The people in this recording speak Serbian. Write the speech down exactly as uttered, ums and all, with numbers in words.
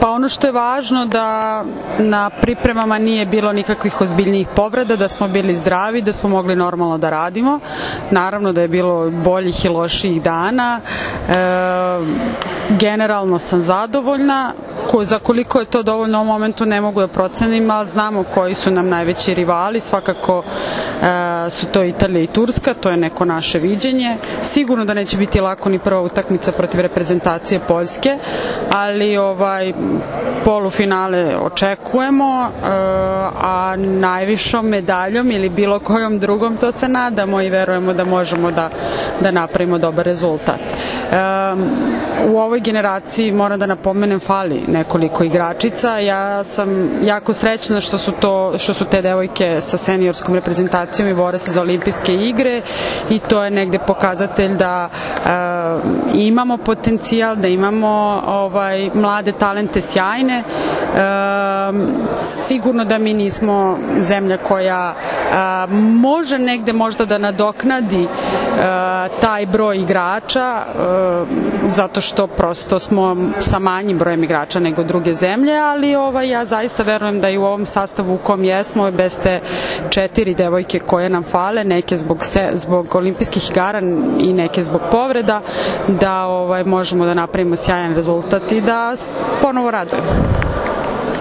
Pa ono što je važno da na pripremama nije bilo nikakvih ozbiljnijih povreda, da smo bili zdravi, da smo mogli normalno da radimo. Naravno da je bilo boljih i lošijih dana. E, generalno sam zadovoljna. Ko, za koliko je to dovoljno u momentu ne mogu da procenim, ali znamo koji su nam najveći rivali. Svakako e, su to Italija i Turska, to je neko naše viđenje. Sigurno da neće biti lako ni prva utakmica protiv reprezentacije Poljske, ali ovaj polufinale očekujemo, a najvišom medaljom ili bilo kojom drugom to se nadamo i verujemo da možemo da, da napravimo dobar rezultat. U ovoj generaciji, moram da napomenem, fali nekoliko igračica. Ja sam jako srećna što su, to, što su te devojke sa seniorskom reprezentacijom i bore se za olimpijske igre i to je negde pokazatelj da imamo potencijal, da imamo ovaj, mlade talente sjajne. E, sigurno da mi nismo zemlja koja a, može negde možda da nadoknadi a, taj broj igrača a, zato što prosto smo sa manjim brojem igrača nego druge zemlje, ali ovaj, ja zaista verujem da i u ovom sastavu u kom jesmo, bez te četiri devojke koje nam fale, neke zbog, se, zbog olimpijskih igara i neke zbog povreda, da ovaj, možemo da napravimo sjajan rezultat i da ponovo radujemo.